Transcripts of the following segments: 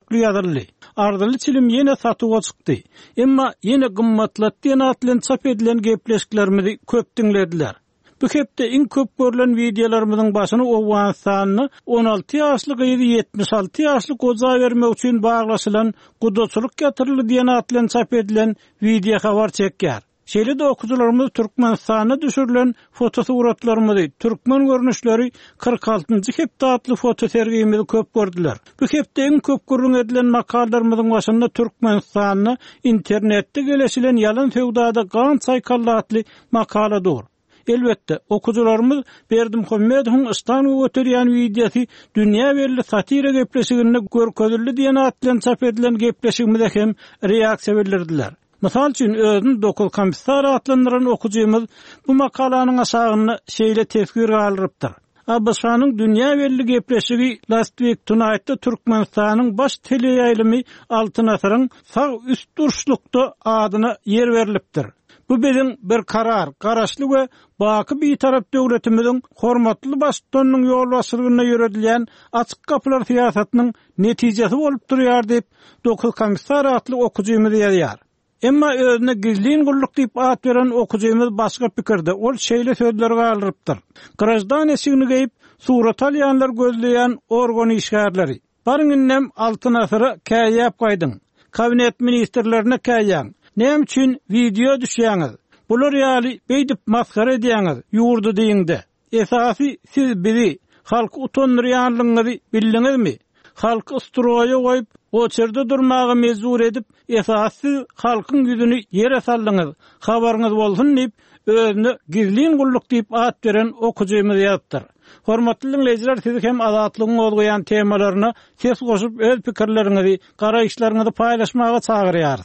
türklü ýazyldy. Ardaly çilim ýene satyga çykdy. Emma ýene gymmatlat diýen atlan çap edilen gepleşiklerimizi köp diňlediler. Bu hepde iň köp görülen videolarymyzyň başyny Owganistanyny 16 ýaşly gyzy 76 ýaşly goza bermek üçin baglaşylan gudaçylyk ýatyrly diýen atlan çap edilen video habar çekýär. Şeýle-de okudularymyz Türkmenistana düşürilen fotosuratlarymyzy, türkmen görnüşleri 46-njy hepde atly foto sergimizi köp gördüler. Bu hepde iň köp görülen edilen makallalarymyzyň başynda Türkmenistanyny internetde geleşilen ýalan söwdada gan çaykally atly makala dur. Elbette okudularymız Berdimuhammedowyň Istanbulga götürýän videosy dünýä belli satira gepleşiginde görkezildi diýen atlan çap edilen gepleşigimizde hem reaksiýa bildirdiler. Mysal üçin özüni dokul komissar atlandyran okujymyz bu makalanyň aşagyny şeýle tefsir galyrypdyr. Abbasanyň dünýä belli gepleşigi Last Week Tonight'da Türkmenistanyň baş teleýaýlymy Altyn Asaryň sag üst duruşlukda adyna yer berilipdir. Bu biziň bir karar, garaşly we baky bir tarap döwletimiziň hormatly başlygynyň ýol başlygyna ýöredilýän açyk kapylar siýasatynyň netijesi bolup durýar diýip dokul komissar atly okujymyz ýazýar. Emma özüne gizlin gulluk diýip at beren okujymyz başga pikirde. Ol şeýle sözler galyrypdyr. Grajdan eşigini geyip surat alýanlar gözleýän organ işgärleri. Barynnem Altyn Asara käýäp gaýdyň. Kabinet ministrlerine käýýän. Näme üçin video düşýäňiz? Bular ýaly beýdip maskara edýäňiz, ýurdu diýinde. Esasy siz bizi halk utandyrýanlygyňyzy bildiňizmi? Halk ustroýa goýup, o çerde durmagy mezur edip, esasy halkyň ýüzüni ýere saldyňyz, habaryňyz bolsun diýip, özüne gizlin gulluk diýip at beren okujymyz ýazdyr. Hormatly dinleýijiler, siz hem azatlygyň bolýan temalaryna ses goşup öz pikirleriňizi, garaýşlaryňyzy paýlaşmaga çagyrýarys.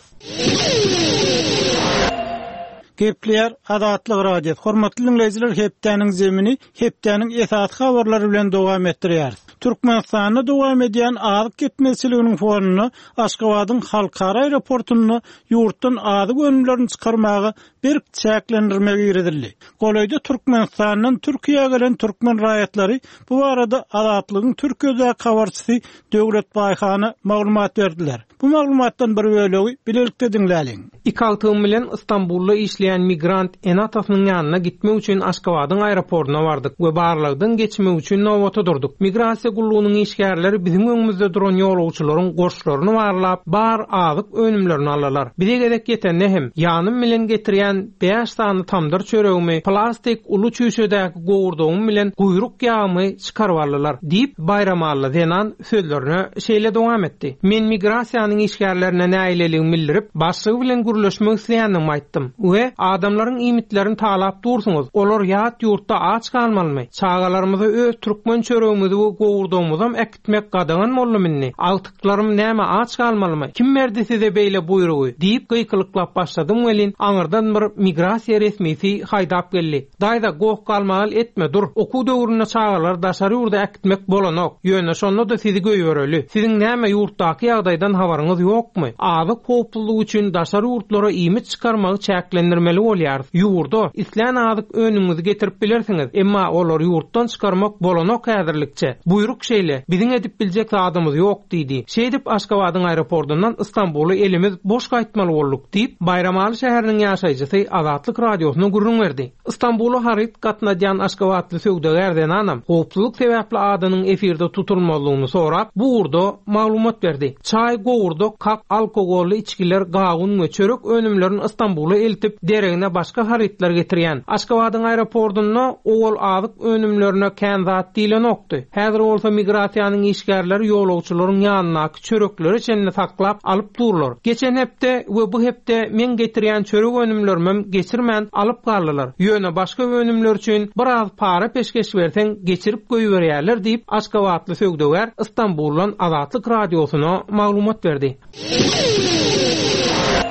Gepler Azatlyk radio. Hormatly dinleýijiler, hepdeniň zemini, hepdeniň esasy habarlary bilen dowam etdirýär. Türkmenistanyna dowam edýän azyk gitmesiliginiň fonuny Aşgabatyň halkara aeroportuny ýurtdan azyk önümlerini çykarmagy bir çäklendirmegi ýeredildi. Golaýda Türkmenistanyň Türkiýeге gelen türkmen raýatlary bu arada Azatlygyň Türkiýede habarçysy Döwlet Baýhany maglumat berdiler. Bu maglumatdan bir bölegi bilelikde dinläliň. İkaltym bilen Istanbulda işleýän migrant Enatasynyň ýanyna gitmek üçin Aşgabatyň aeroportuna bardyk we barlygdan geçmek üçin nowata durduk. Migrasiýa gullugynyň işgärleri bizim öňümizde duran ýolagçylaryň gorçlaryny barlap, bar azyk önümlerini alalar. Bize gerek ýetende hem ýanym bilen getirýän 5 sany tamdyr çöregimi, plastik ulu çüýşedäki gowurdagym bilen guýruk ýağmy çykaryp aldylar diýip Bayramalla denan sözlerine şeýle dowam etdi. Men migrasiýanyň işgärlerine näýeligini bildirip, başlygy bilen gürleşmek isleýändigimi aýtdym. We adamlaryň imitlerini talap dursunuz. Olar ýat ýurtda aç kalmaly. Çagalarymyzy öz türkmen çöregimizi we gowurdagymyzam ekitmek gadagan bolmaly. Altyklarymy näme aç kalmaly? Kim berdi size beýle buyrugy? Diýip gıýkylyklap başladym welin aňyrdan bir migrasiýa resmisi haýdap geldi. Daýda goň kalmaly etme dur. Oku döwrüne çagalar daşary ýurda ekitmek bolanok. Ýöne şonda da sizi göýbereli. Siziň näme ýurtdaky ýagdaýdan habaryňyz ýokmy? Azyk popullygy üçin daşary ýurtlara imit çykarmagy çäklendirmeli bolýar. Ýurda islen azyk önüňizi getirip bilersiňiz, emma olar ýurtdan çykarmak bolanok häzirlikçe. Buyruk şeýle, biziň edip biljek adamyz ýok diýdi. Şeýdip Aşgabatyň aeroportundan Istanbuly elimiz boş gaýtmaly bolduk diýip Bayramaly şäheriniň ýaşaýjysy Azatlyk radiosyna gurrun berdi. Istanbuly haryt gatnajan Aşgabatly söwdägerden anam howpsuzlyk sebäpli adynyň efirde tutulmalygyny sorap, bu urda maglumat berdi. Çay, gowurda, kak, alkogolly içkiler, gagun we çörek önümlerini Istanbuly eltip deregine başga harytlar getirýän. Aşgabatyň aeroportuna owal azyk önümlerine kän zat diýilen okdy. Häzir bolsa migrasiýanyň işgärleri ýolagçylaryň ýanyna çörekleri içinde saklap alyp durlar. Geçen hepde we bu hepde men getirýän çörek önümlerimi geçirmän alyp galdylar. Ýöne başga önümler üçin biraz para peşkeş berseň geçirip goýberýärler diýip Aşgabatly söwdäger Istanbuldan Azatlyk radiosyna maglumat berdi.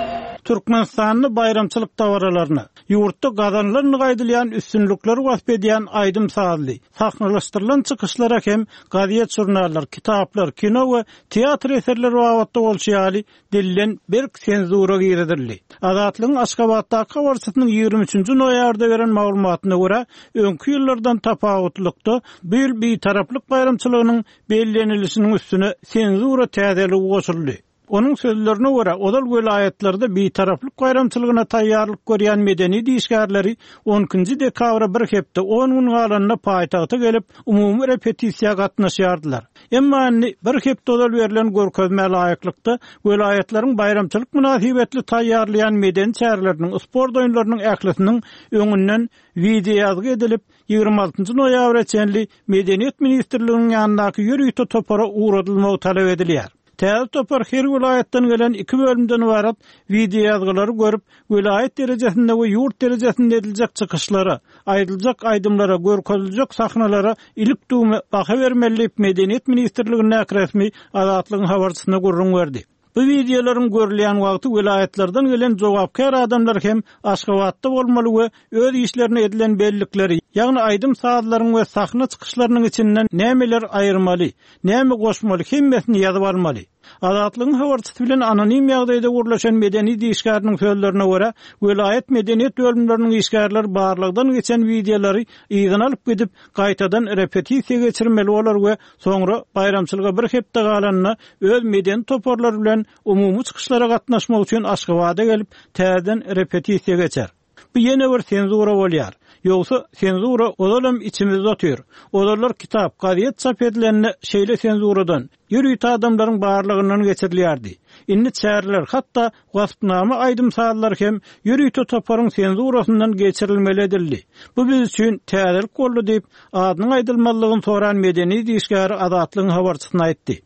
Türkmenistanyny bayramçylyk dawaralaryny, ýurtda gazanlaryny gaýdylan üstünlükleri wasp edýän aýdym sazly, sahnalaşdyrylan çykyşlara hem gaziýet jurnallar, kitaplar, kino we teatr eserleri wagtda bolşýaly dililen bir senzura girdirildi. Azatlygyň Aşgabatdaky habarçysynyň 23-nji noýabrda beren maglumatyna görä, öňkü ýyllardan tapawutlykda bu ýyl beýtaraplyk bayramçylygynyň bellenilişiniň üstüne senzura täzelik goşuldy. Onun sözlerine göre odal vilayetlerde beýtaraplyk bayramçylygyna taýýarlyk görýän medeni diýişgärleri 10-njy dekabra bir hepde 10 gün galanyna paýtagta gelip umumy repetisiýa gatnaşýardylar. Emma bir hepde odal berilen görkezme laýyklykda vilayetleriň bayramçylyk münasibetli taýýarlayan medeni çäherleriniň sport oýunlarynyň ählisiniň öňünden video ýazgy edilip 26-njy noýabra çenli Medeniýet ministrliginiň ýanyndaky ýürüýte topara uğradylmagy talap edilýär. Täze topar her vilayetden gelen 2 bölümden ibaret video ýazgylary görüp, vilayet derejesinde we ýurt derejesinde ediljek çykyşlara, aýdyljak aýdymlara, görkeziljek sahnalara ilik duýma baha bermeli Medeniýet ministrliginiň resmi Azatlygyň habarçysyna gurrun berdi. Bu videolaryň görülýän wagty vilayetlerden gelen jogapkar adamlar hem Aşgabatda bolmaly we öz işlerini edilen bellikleri, ýagny aýdym sazlaryň we sahna çykyşlarynyň içinden nämeler aýyrmaly, näme goşmaly hemmesini ýazyp almaly. Azatlygyň habarçysy bilen anonim ýagdaýda gurulýan medeni diýişgäriniň sözlerine görä, vilayet medeniýet bölümleriniň işgärleri barlygdan geçen videolary ýygyna alyp gidip gaýtadan repetisiýa geçirmeli bolar we soňra bayramçylyga bir hepde galanyna öz medeni toparlar bilen umumy çykyşlara gatnaşmak üçin Aşgabatda gelip täzeden repetisiýa geçer. Bu ýene bir senzura bolýar. Ýogsa senzura odalam içimizde otýar. Odalar kitap, gaziýet çap edilenini şeýle senzuradan ýürüýte adamlaryň barlygyndan geçirilýärdi. Inni çäherler hatda wasfnama aýdym sazlar hem ýürüýte toparyň senzurasyndan geçirilmeli edildi. Bu biz üçin täzelik boldy diýip adynyň aýdylmalygyny soran medeni diýişgär Azatlygyň habarçysyna aýtdy.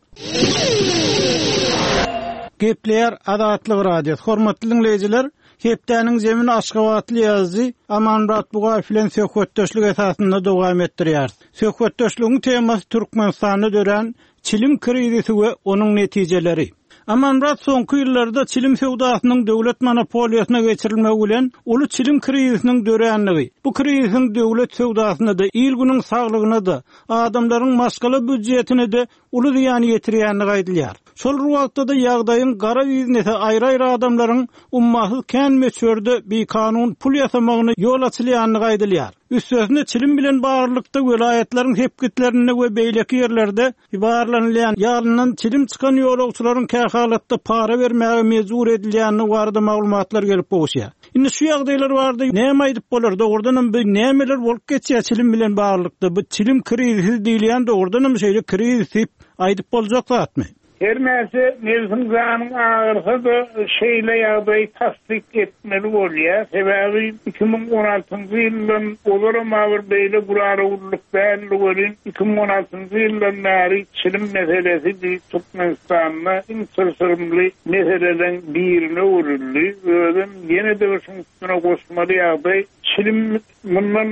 Gepler Azatlyk radio. Hormatly dinleýijiler, hepdäniň zemini Aşgabatly ýazdy Amanrat Bugaýew bilen söhbetdeşlik esasynda dowam etdirýär. Söhbetdeşligiň temasy Türkmenistany dören çilim krizisi we onuň netijeleri. Amanrat soňky ýyllarda çilim sewdasynyň döwlet monopoliýasyna geçirilmegi bilen uly çilim krizisiniň dörenligi. Bu krizisiň döwlet sewdasyna da, il günüň saglygyna da, adamlaryň maşgala büdjetine de uly ziýan ýetirýänligi aýdylýar. Şol wagtda da ýagdaýyň gara biznese aýry-aýry adamlaryň ummaty kän meçherde bir kanun pul ýasamagyny ýol açylýanyny aýdylýar. Üstesine çilim bilen bağırlıkta vilayetleriň hepkitlerine we beýleki ýerlerde ibarlanýan ýalynyň çilim çykan ýolagçylaryň kähalatda para bermäge mejbur edilýäni barada maglumatlar gelip bolýar. Indi şu ýagdaýlar bardy, näme aýdyp bolar? Dogrudan bu nämeler bolup geçýär çilim bilen bağırlıkta? Bu çilim krizisi diýilýän dogrudan şeýle krizis aýdyp boljak zatmy? Her näse mevzumanyň agyrsydy şeýle ýagdaý tasdik etmeli bolýar. Sebebi 2016-njy ýyldan olarama bir beýle gurarluk bälligi 2016-njy ýyldan bäri çilim meselesi Türkmenistanyň intirsirli meselelerin birine urildi. Özüm ýene de şuň üstüne goşmaly ýagdaý çilim mundan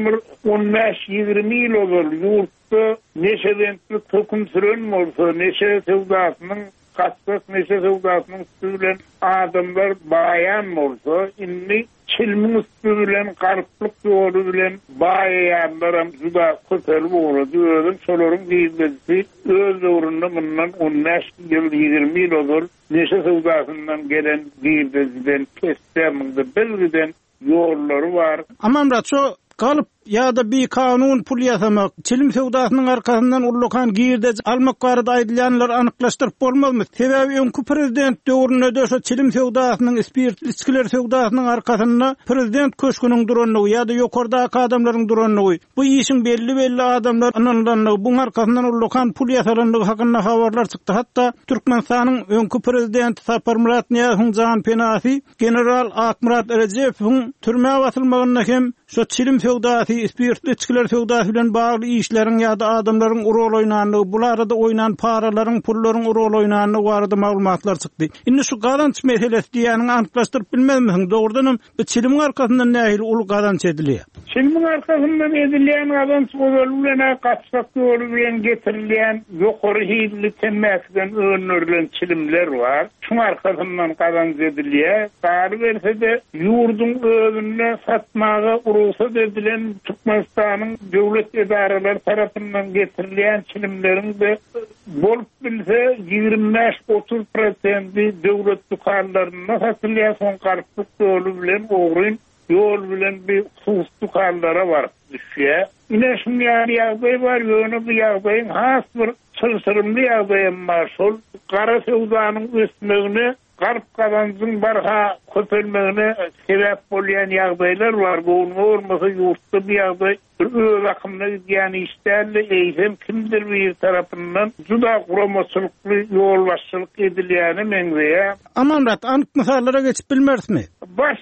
15-20 ýyl bolýar. Ýurtda neşedentli tokum süren bolsa, neşe sewdasynyň gaçsak, neşe sewdasynyň üstünden adamlar baýan bolsa, indi çilmiň üstünden garplyk ýoly bilen baýanlar juda köpelip boldy. Özüm şolaryň diýilmesi öz döwründe mundan 15 ýyl 20 ýyl bolýar. Neşe sewdasyndan gelen diýilmesinden kesdäminde belgiden ýollary bar. Amanrat şo galyp ýa-da bir kanun pul ýasamak, çilim sewdasynyň arkasyndan urlukan girde almak barada aýdylýanlar anyklaşdyryp bolmazmy? Sebebi öňkü prezident döwründe de şo çilim sewdasynyň, spirtli içkiler sewdasynyň arkasynda prezident köşküniň duranlygy ýa-da ýokardaky adamlaryň duranlygy, bu işin belli adamlar ananlanlygy, buň arkasyndan urlukan pul ýasalanlygy hakynda habarlar çykdy. Hatda Türkmenistanyň öňkü prezidenti Sapar Murat Niýazowyň jan penasy general Akmurat Erejewiň türmäge atylmagyna hem şo çilim sewdasy, spirtli içkiler sewdasy bilen bagly işleriň ýa-da adamlaryň rol oýnanlygy, bularda oýnan paralaryň, pullaryň rol oýnanlygy barada maglumatlar çykdy. Indi şu gazanç meselesi diýäniň anyklaşdyryp bilmezmiň? Dogrudan bu çilimin arkasyndan nähili uly gazanç edilýär? Çilmin arkasından edilen adam sözlerine kaçsak yolu bilen getirilen yukarı hiyli temmekden önerilen çilimler var. Şun arkasından kazanç ediliye. Tarih verse de yurdun özüne satmağa ruhsat edilen Türkmenistan'ın devlet idareler tarafından getirilen çilimlerin de bolup bilse 25-30% devlet dukarlarına satılıyor. Son karşılık yolu bilen oğrun yol bilen bir hususlu karlara var düşüyor. Yine şimdi yağday var, yönü bir yağdayın has bir sırsırımlı yağdayın var. Sol kara sevdanın üstmegine, karp kazancın barha köpelmegine sebep olayan yağdaylar var. Bu olmasa yurtta bir yağday öz akımına yani işlerle eğitim kimdir bir tarafından juda kuramazlıklı yolbaşçılık ediliyani menveye. Amanrat, anık misallara geçip bilmez mi? Baş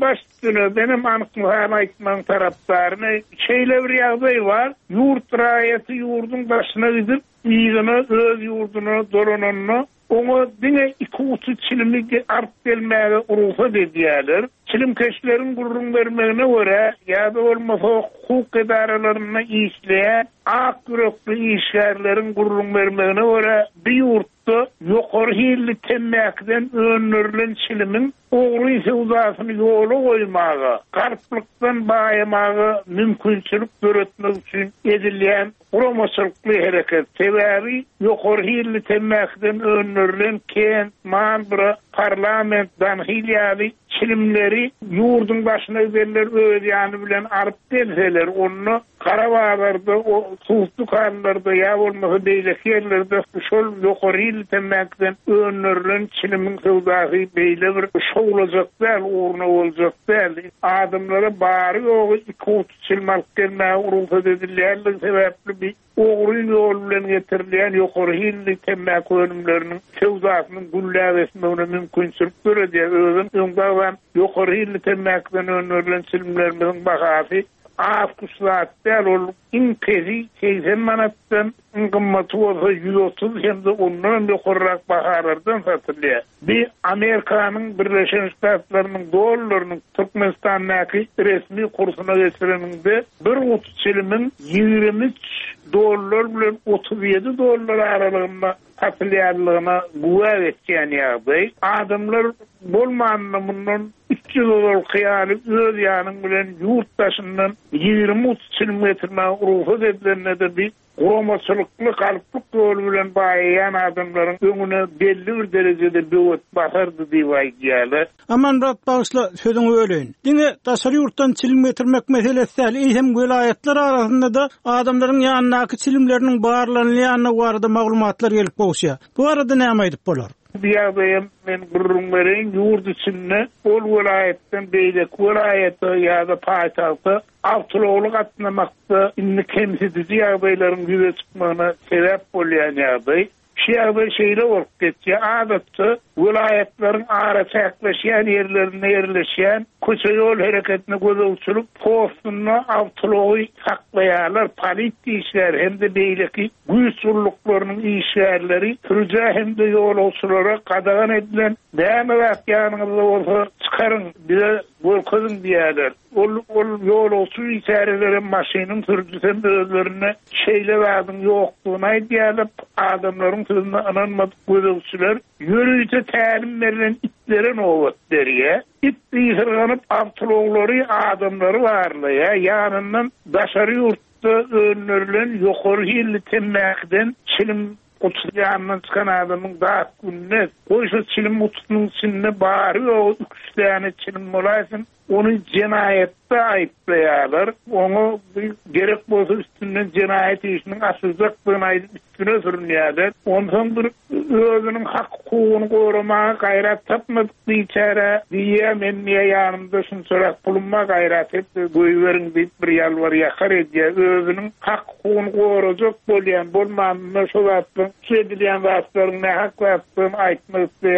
günü benim anık misal aytman taraftarını şeyle bir yağday var. Yurt rayeti yurdun başına gidip iyini, öz yurdunu, dolanını onu dine iki uçu çilimi art gelmeye ruhsat ediyorlar. Çilim keşlerin gururun vermegine göre ya da olmasa hukuk idarelerine işleyen ak yürekli işgärlerin gururun vermegine göre bir yurtta yukarı hiyli temmekden önerilen çilimin oğru sevdasını yolu koymağı, karplıktan bayamağı mümkünçülük öğretmek için edilen kuramazlıklı hareket sebebi yukarı hiyli temmekden önerilen kent, manbra, parlament, danhiliyali çilimleri yurdun başına giderler öğreyanı bilen arıp gelseler onu Karabağlar'da o suhtu karlarda ya olmasa beylek yerlerde şol yukarı temekten önerilen çilimin sevdası beyle bir şol olacak değil, uğruna olacak değil. Adımlara bari o iki uçu çilmak gelmeye urulsa dedilerle sebepli bir oğrun yol bilen getirilen yukarı hilli temmek önümlerinin sevdasının güllâvesine mümkünsürüktür diye özün öngağdan yukarı hilli temmekten önerilen çilimlerimizin bakası az kuşlat değil olup inkezi 80 manattan kımmatı olsa 130 hem de ondan yukarırak bakarlardan satılıyor. Bir Amerika'nın Birleşen Ştatlarının dolarlarının Türkmenistan'daki resmi kursuna geçirenin de bir uçu çilimin 23 dolar bilen 37 dolar aralığında satılıyarlığına güven etken yağday. Adamlar bolmanlığından 300 dolar kıyarı öz yanın bilen yurttaşından 20-30 kilometrine ruhsat edilenine de bir kuramazlıklı kalplık yolu bilen bayayan adamların önüne belli bir derecede büyüt basardı divay giyalı. Aman Rat bağışla sözünü öleyin. Dine taşarı yurttan çilim getirmek meselesi hem vilayetler arasında da adamların yanındaki çilimlerinin bağırlarının yanına bu arada maglumatlar gelip boğuşuyor. Bu arada ne amaydık bolar? Bir yağdayım men gurrunların yurt içinde ol vilayetten beylek vilayeti ya da payitahtı avtoloğluk atlamakta inni kemsedici yağdayların güve çıkmağına sebep olayan yağday. Şiyada şeyle ork geçiyor. Adatı vilayetlerin arası yaklaşan yerlerine yerleşen koça yol hareketine gözavçılık postunu avtoloğu saklayanlar, palit işler hem de beyleki güyüsurluklarının işlerleri türce hem de yol olsulara kadağan edilen demevat yanınızda olsa çıkarın bize volkazın diyorlar. Ol yol olsu içerilerin maşinin türcüsen de özlerine şeyle vardım yokluğuna diyorlar. Adamların sözüne ananmadık gözavçılar yürüyüce talim verilen itlerin oğut deriye. İt yıkırganıp avtoloğları adamları varlaya yanından daşarı yurtta önerilen yukarı hilli temmekden çilim kutuyandan çıkan adamın daha gününe oysa çilim kutusunun içinde bari o 3 tane çilim olasın onu cinayette ayıplayalar. Onu gerek bolsa üstünden cinayet işinin asılcaklığına ayıp üstüne sürünüyorlar. Ondan bir özünün hak hukukunu korumağa gayret tapmadık içeri diye men niye yanımda şunu sorak bulunma gayret etti. Koyuverin deyip bir yalvar yakar ediyor. Özünün hak hukukunu koruyacak bolyan bolmanına şu vattın, şu edilen vattların ne hak vattığını aytmak isteyen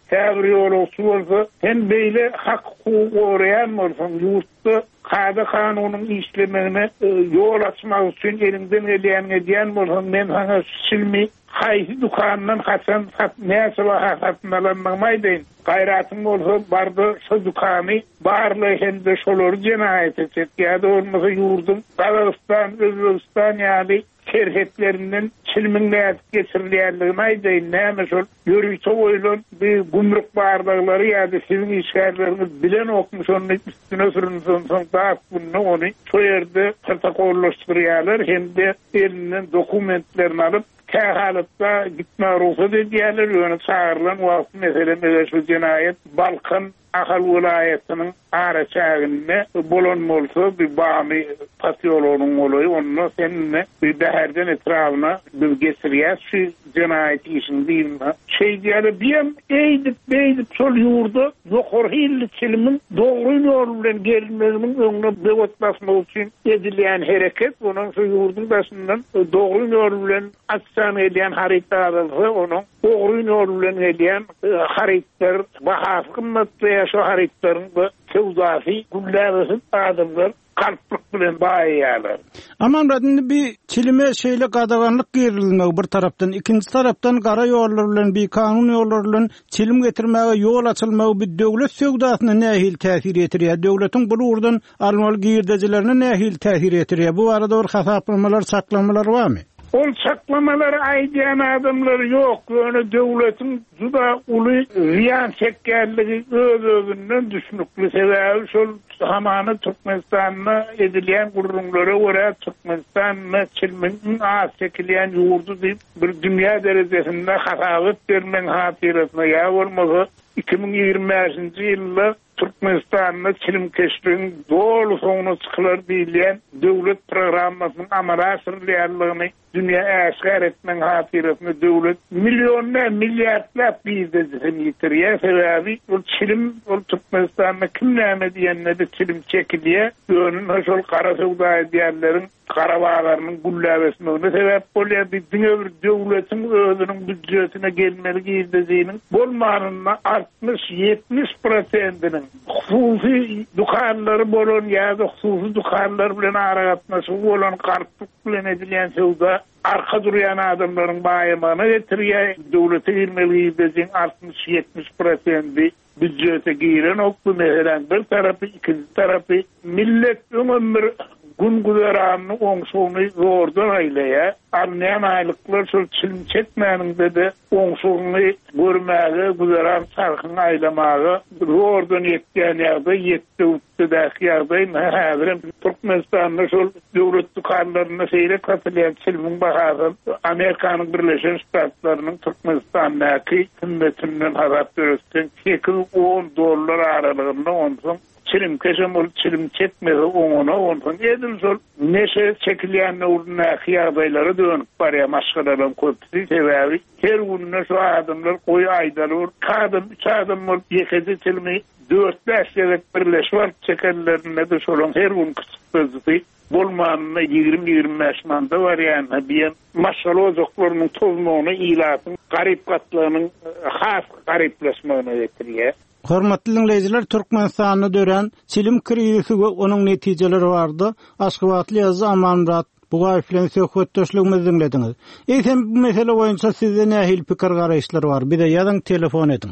Täbir ýolagçy bolsa, sen beýle hak hukuk goraýan bolsaň, ýurtda kada kanunun işlemegine yol açmak üçin elinden gelýän diýen bolsaň, men sana silmi haýsy dukandan haçan näse wagtdan alanmaýdyn. Gayratyň bolsa bardy şu dukany barly hende şolar jenaýat etjek. Ýa-da olmasa ýurdum Kazakystan, Özbekistan ýaly şerhetlerinden çilminlät geçirilýändigini aýdyn. Näme şol ýörüýçe boýlan bir gumruk bardaglary ýa-da siziň işgärleriniz bilen okmuş onu üstüne sürünsen taap bunu onu şu ýerde protokollaşdyrýarlar hemde elinden dokumentlerini alıp Kähalypda gitme ruhsat edýärler, ýöne çağırılan wagt meselem şu jenaýat Balkan Ahal vilayatynyň araçagynda bolan bolsa bir bamy pasyologyň olaý, onu seninle bir däherden etrawyna bir geçirýär, şu jenaýat işini diýme. Diýýär, biýem eýdip şol ýurda ýokarhy çilimin dogry ýol bilen gelmeginiň öňüne dewlet basmak üçin edilýän hereket, onuň şu ýurdun başyndan dogry ýol bilen açsan edýän harytalar, onuň dogry ýol bilen edýän harytlar bahasy kymmatly şu harytlaryň bu tewdafi gulläwesi adamlar kalplyk bilen baýýarlar. Aman radynda bir çilime şeýle gadaganlyk girilmek bir tarapdan, ikinji tarapdan gara ýollar bilen bir kanun ýollar bilen çilim getirmäge ýol açylmagy bir döwlet söwdasyna nähil täsir etirýär? Döwletiň bu urdan almaly girdejilerine nähil täsir etirýär? Bu arada bir hasaplamalar, saklamalar barmy? Ol saklamaları aýdýan adamlar ýok. Ýöne döwletiň juda uly ziýan çekýärligi öz-özünden düşnükli sebäbi şol hamany Türkmenistanyna edilýän gurrunlara görä Türkmenistanyna çilminin az çekilýän ýurdu diýip bir dünýä derejesinde hasabat bermen hatyrasyna ýa bolmasa 2025-nji ýylda Türkmenistan'da çilim keşfinin dolu soňuna çykylar diýilýän döwlet programmasynyň amala asyrylýanlygyny dünýä äşgär etmek hatyrasyna döwlet millionlar, milliardlar bizden ýetirýär. Sebäbi ol çilim ol Türkmenistan'da kim näme diýende de çilim çekilýär. Ýöne şol gara sowda edýärleriň Karabağlarının gulläwesine sebäp bolýar. Bizden öbür döwletiň özüniň büdjetine gelmeligi ýerdeýinin bolmanyna 60-70%-iniň hususy dukanlary bolan ýa-da hususy dukanlar bilen aragatnaşy bolan garplyk bilen edilýän sowda arka durýan adamlaryň baýymagyna getirýär. Döwlete girmeligi ýerdeýin 60-70%-i büdjete giren oklu meheren bir tarapy, ikinji tarapy millet ömür gün güzeranyny oňşugyny zordan aýlaýar. Arnyan aýlyklar şol çilim çekmäniňde de oňşugyny görmäge, güzeran sarkyny aýlamagy zordan ýetýän ýagda ýetdi utdäki ýagda häzir Türkmenistanda şol döwlet dukanlaryna seýre katylýan çilimin bahasy Amerikanyň Birleşen Ştatlarynyň Türkmenistandaky hümmetiniň hazat döretden $10 aralygynda onsoň çilim keşemol çilim çekmegi oňuna ondan edil şol neşe çekilýän urna hyýabaýlary dönüp barýar maşgalaryň köpüsi sebäbi her günne şu adamlar goý aýdalar kadym 3 adam bolup ýekedi çilimi 4-5 ýerek birleşip çekenlerine de şolaň her gün kyçykdy bolmanyna 20-25 manda barýan bir maşgala ojaklarynyň tozmagyny ilatyň garyp gatlygynyň has garyplaşmagyna getirýär. Hormatly dinleyijiler, Türkmenistanyny dören çilim krizisi we onuň netijeleri bardy. Aşgabatly ýazy Amanrat buga bilen söhbetdeşligimizi dinlediňiz. Eýsem bu mesele boýunça sizde nähil pikir garaýşlar bar? Bir de ýazyň, telefon edin.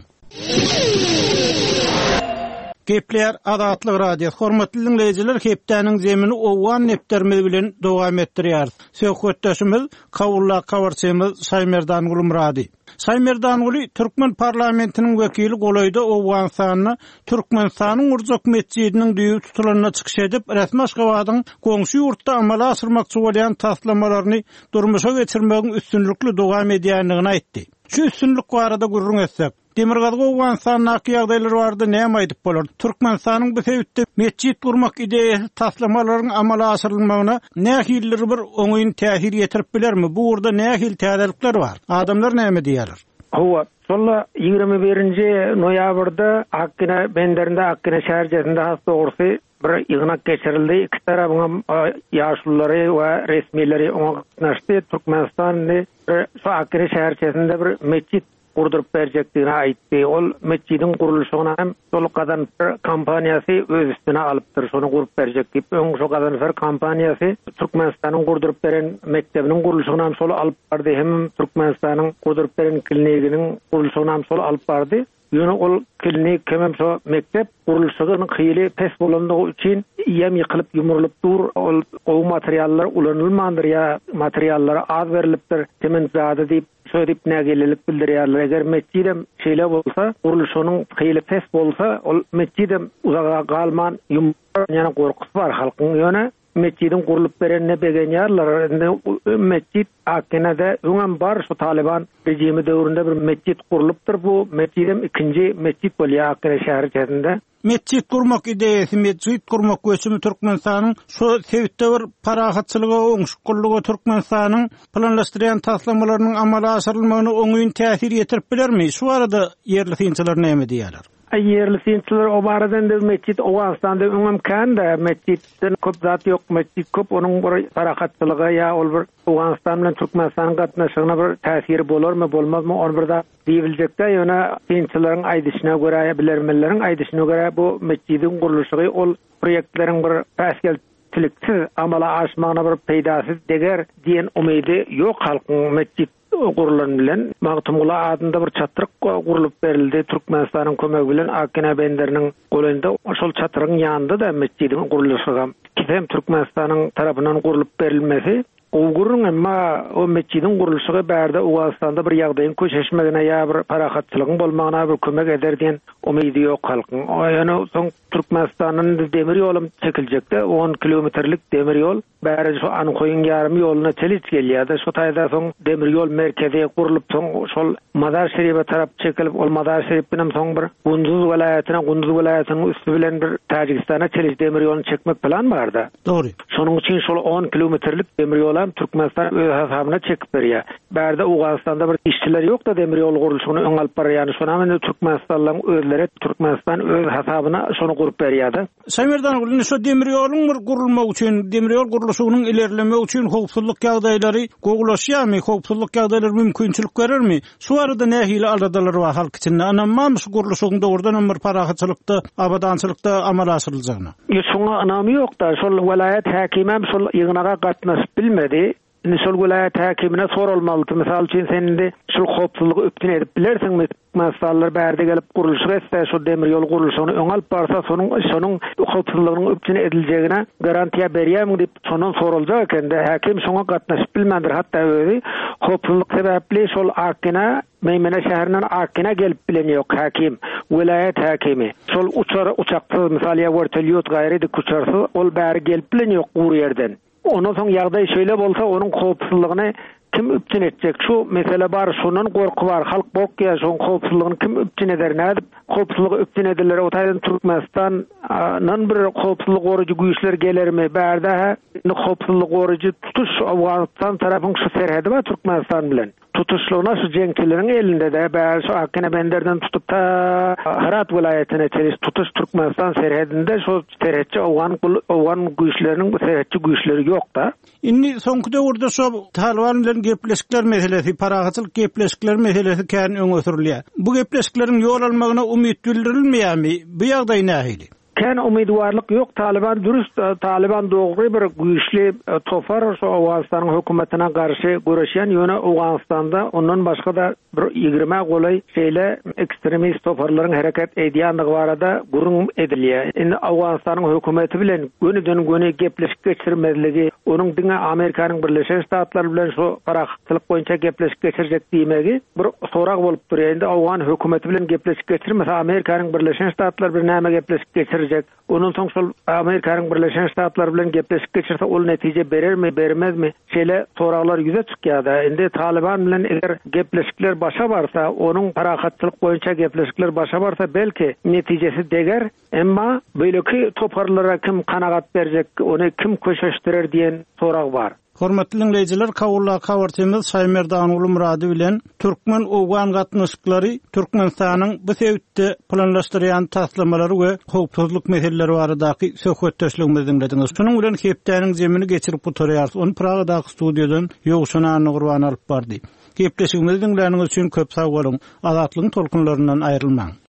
Gepler Adatlyk radio. Hormatly dinleyijiler, hepdäniň zemini owan nepdermi bilen dowam etdirýär. Söhbetdeşimiz Kawulla Kawarçymyz Saýmerdan Gulumrady. Saýmerdan Guly Türkmen parlamentiniň wekili golaýda owan sanyny Türkmenistanyň Urjak mescidiniň düýü tutulanyna çykyş edip resmi Aşgabatyň goňşy ýurtda amala asyrmakçy bolýan taslamalaryny durmuşa geçirmegiň üstünlikli dowam edýändigini aýtdy. Şu üstünlik barada gurrun etsek, Demirgazga owan sanyny ýagdaýlary bardy, näme aýdyp bolar? Türkmenistanyň bu sebäpde mescid gurmak ideýasy taslamalaryň amala asyrylmagyna nähilleri bir oňyň täsir ýetirip bilermi? Bu urda nähil täzelikler bar? Adamlar näme diýerler? Hawa, solla 21-nji noýabrda Akkina benderinde Akkina şäherinde has dogrusy bir ýygnak geçirildi. İki tarapyň ýaşlylary we resmileri oňa gatnaşdy. Türkmenistanyň şu Akkina şäherinde bir mescid kurdurup berjekdigine aýtdy. Ol mescidin gurulşyna hem şol Gazanfer kompaniýasy öz üstüne alypdyr, şonu gurup berjek diýip öň şo Gazanfer kompaniýasy Türkmenistanyň gurdurup beren mektebiniň gurulşyna hem şol alyp bardy, hem Türkmenistanyň gurdurup beren kliniginiň gurulşyna hem şol alyp bardy. Ýöne ol klinik hem şo mektep gurulşygynyň hyly pes bolandygy üçin ýem ýykylyp ýumrulyp dur, ol o materiallar ulanylmandyr ýa materiallara az berilipdir, temen zady diýip söýdip nägelilip bildirýärler. Eger mescidem şeýle bolsa, gurulşynyň hyly pes bolsa, ol mescidem uzaga galman ýumran ýa gorkus bar halkyň ýöne. Mescidin gurulup berenine begenýärler. Mescid Akkenede öňem bar şu Taliban rejimi döwründe bir mescid gurulypdyr. Bu mescidem ikinji mescid bolýar Akkene şäheri içerisinde. Mescid kurmak ideýasy, mescid kurmak göçümi Türkmenistanyň şu sebäpde bir parahatçylygy, oňşuklygy Türkmenistanyň planlaşdyrýan taslamalarynyň amala aşyrylmagyna oňuň täsir ýetirip bilermi? Şu arada yerli synçylar näme diýerler? Yerli synçylar o baradan da mescid Owganstanda öňem kanda mescidden köp zat ýok, mescid köp, onuň bir parahatçylygy ýa ol bir Owganstan bilen Türkmenistanyň gatnaşygyna bir täsiri bolarmy, bolmazmy? Onu bir da diýiljekde ýöne synçylaryň aýdyşyna görä, bilermenleriň aýdyşyna görä bu mescidin gurulşygy ol proýektleriň bir päsgel tiliksiz amala aşmagyna bir peýdasy deger diýen umydy ýok halkyň. Mescid gurulan bilen Magtumula adında bir çatyryk gurulup berildi. Türkmenistanyň kömegi bilen Akkene benderiniň golunda şol çatyryň ýanynda da mescidin gurulşygy hem Türkmenistanyň tarapyndan gurulup berilmesi Uygurun emma o mescidin gurulşygy bärde Owganstanda bir ýagdaýyň köşeşmegine ýa bir parahatçylygyň bolmagyna bir kömek eder diýen umydy ýok halkyň. Ýöne soň Türkmenistanyň demir ýolum çekiljekde 10 kilometrlik demir ýol bäri şu Anykoýun ýarym ýolyna çelip gelýärdi. Şu taýda soň demir ýol merkezi gurulup soň şol Mazar Şerife tarap çekilip ol Mazar Şerif bilen soň bir Gunduz welaýatynyň üstü bilen bir Tajikistana çeliş demir ýoluny çekmek plan bardy. Dogry. Şonuň üçin şol 10 kilometrlik demir ýol Türkmenistan öz hasabyna çekip berýär. Bärde Owganstanda bir işçiler ýok da demir ýol gurulşygyny öň alyp barýar. Şona men Türkmenistanlyň özleri Türkmenistan öz hasabyna şonu gurup berýärdi. Saýmerdan gulny şu demir ýoluň bir gurulmagy üçin, demir ýol gurulşygynyň ilerleme üçin howpsuzlyk ýagdaýlary goglaşýarmy, howpsuzlyk ýagdaýlary mümkinçilik berermi? Şu arada nähili aladalar we halk için anamam şu gurulşygyň dogrudan bir parahatçylykda, abadançylykda amala aşyryljagyna. Şoňa anamy ýok da, şol welaýat häkimem şol ýygynaga gatnaşyp bilmedi. Şol welaýat häkimine sorulmaly. Misal üçin sendi şol howpsuzlygy öpdün edip bilersiňmi? Masallar bärde gelip gurulşy etse şu demir ýol gurulşygyny öň alyp barsa şonuň howpsuzlygynyň öpdün ediljegine garantiýa berýärmi diýip şondan soruljak ekende. Häkim şoňa gatnaşyp bilmendir. Hatda öýdi howpsuzlyk sebäpli şol Akkene Meýmene şäherinden Akkene gelip bilen ýok häkim, welaýat häkimi. Şol uçakda misal ýa vertolyot gaýrydy uçarsy, ol bäri gelip bilen ýok gur ýerden. Ondan soň ýagdaý şeýle bolsa, onuň howpsuzlygyny kim üpçün etjek? Şu mesele bar, şunun gorku bar. Halk bokya, şoň howpsuzlygyny kim üpçün eder? Nädip howpsuzlygy üpçün ederler? O taýdan Türkmenistan'dan bir howpsuzlyk gorujy güýçler gelermi? Bärde howpsuzlyk gorujy tutuş Awganistan tarapyň şu serhedi bar Türkmenistan bilen. Tutuşluğuna şu cenkçilerin elinde de bär şu Akkene benderden tutup ta Herat vilayetyne çeliş tutuş Türkmenistan serhedinde şu serhetçi Awgan güýçleriniň bu serhetçi güýçleri ýok da. Indi soňky döwürde şu Taliban bilen gepleşikler meselesi, parahatçylyk gepleşikler meselesi kän öňe sürülýär. Bu gepleşiklerin ýol almagyna umyt bildirilmeýärmi? Bu ýagdaý nähili? Kän umidwarlyk ýok. Taliban dürüst, Taliban dogry bir güýçli topar şu Awganstanyň hökümetine garşy görüşýän ýöne Awganstanda ondan başga da bir 20 golay şeýle ekstremist toparlaryň hereket edýänligi barada gurun edilýär. Indi Awganstanyň hökümeti bilen göni gepleşik geçirmezligi, onuň diňe Amerikanyň Birleşen Ştatlary bilen şu parahatçylyk boýunça gepleşik geçirjek diýmegi bir sorak bolup durýar. Indi Awgan hökümeti bilen gepleşik geçirmese Amerikanyň Birleşen Ştatlary bir näme gepleşik geçirecek? Onun soň şol Amerikanyň Birleşen Ştatlary bilen gepleşik geçirse ol netije berermi, bermezmi? Şeýle soraklar ýüze çykýar. Indi Taliban bilen eger gepleşikler başa barsa, onuň parahatçylyk boýunça gepleşikler başa barsa belki netijesi deger, emma beýleki toparlara kim kanagat berjek, ony kim köşeşdirer diýen sorak bar. Hormatly dinleyijiler, kawartymyz Saýmerdan Ulumrady bilen Türkmen Owgan gatnaşyklary Türkmenistanyň bu sebäpde planlaşdyrýan taslamalary we howpsuzlyk meseleleri baradaky söhbetdeşligimizi dinlediňiz. Şonuň bilen hepdäniň zemini geçirip oturýarys. Onu Pragadaky studiýadan ýogşuna Gurban alyp bardy. Gepleşigimizi dinläniňiz üçin köp sag bolun. Azatlygyň tolkunlaryndan aýrylmaň.